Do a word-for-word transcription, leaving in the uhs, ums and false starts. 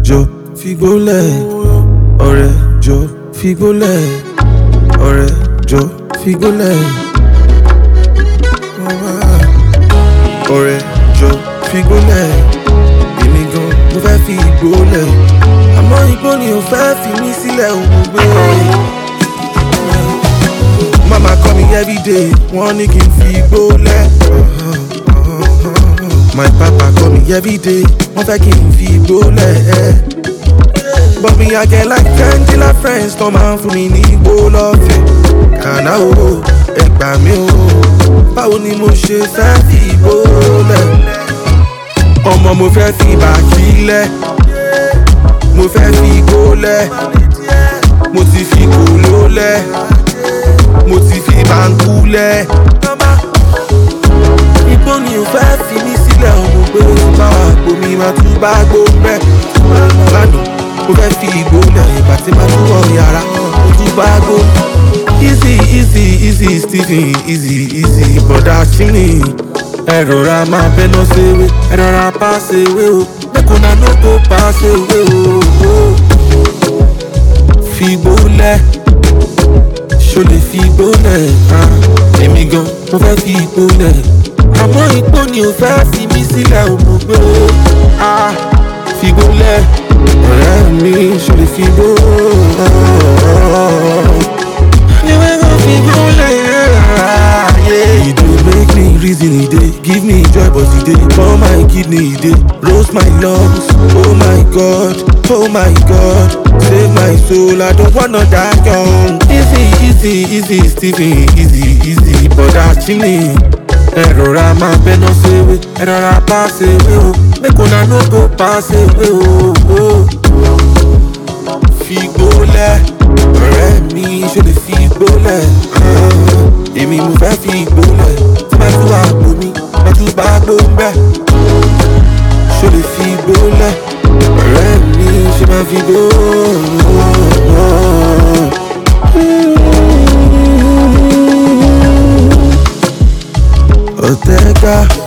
jọ figbólẹ̀, ọ̀rẹ́ jọ figbólẹ̀, ọ̀rẹ́ jọ figbólẹ̀, ọ̀rẹ́ jọ figbólẹ̀, èmi gan mo fẹ́ fi ìgbólẹ̀, àmọ́ igbó ni ò fẹ́ fi mí sílẹ̀ òun gbé. Mama call me every day, wọ́n ní kí n fi ìgbólẹ̀. My papa call me every day, wọ́n fẹ́ kí n fi ìgbólẹ̀. But me I get like ten killer friends, tó máa ń fún mi ní igbó lọ́fẹ̀ẹ́. Kànáà o, ẹ gbà mí o, báwo ni mo ṣe fẹ́ fi ìgbólẹ̀? Ọmọ mo fẹ́ fi bàkílẹ̀, mo fẹ́ fi ìgbólẹ̀, mo ti fi kòlólẹ̀, mo ti fi bàǹkúlẹ̀. Igbó ni ò fẹ́ fi mí sílẹ̀, ọmọ pé ó ti bá wà pò mi máa tún bá gbó mẹ́. Lánàá mo fẹ́ fi ìgbólẹ̀, ìgbà tí máa tún wọ̀ yàrá mo tún bá gbó. Easy easy easy Stephen easy easy bọ̀dá chini. Ẹ rọra máa bẹ́ná ṣeré, ẹ rọra pa ṣeré o, mẹ́kùnà ló kó pa ṣeré o. Fi ìgbólẹ̀, ṣo lè fi ìgbólẹ̀? Èmi gan mo fẹ́ fi ìgbólẹ̀, àmọ́ igbó ni ò fẹ́ fi mí sílẹ̀ òmò gbé o. Fi ìgbólẹ̀, ọ̀rẹ́ mi ṣo lè fi ìgbólẹ̀? Ìwé kan fi ìgbólẹ̀, yeah. E dey make me reason, e dey give me joy, but e dey burn my kidney, e dey roast my lungs. Oh my God, oh my God, save my soul, I don't wanna die young. Easy, easy, easy, Stephen, easy, easy, bọ̀dá chini. Ẹ rọra máa bẹ́ná ṣeré, ẹ rọra pa ṣeré o, mẹ́kùnà ló kó pa ṣeré o. Fi ìgbólẹ̀, ọ̀rẹ́ mi ṣo lè fi ìgbólẹ̀? Èmi mo fẹ́ fi ìgbólẹ̀, tí máa tún wà pò mi, máa tún bá gbó ń bẹ́. Ṣo lè fi ìgbólẹ̀, ọ̀rẹ́ mi ṣe máa fi ìgbólẹ̀? Ortega.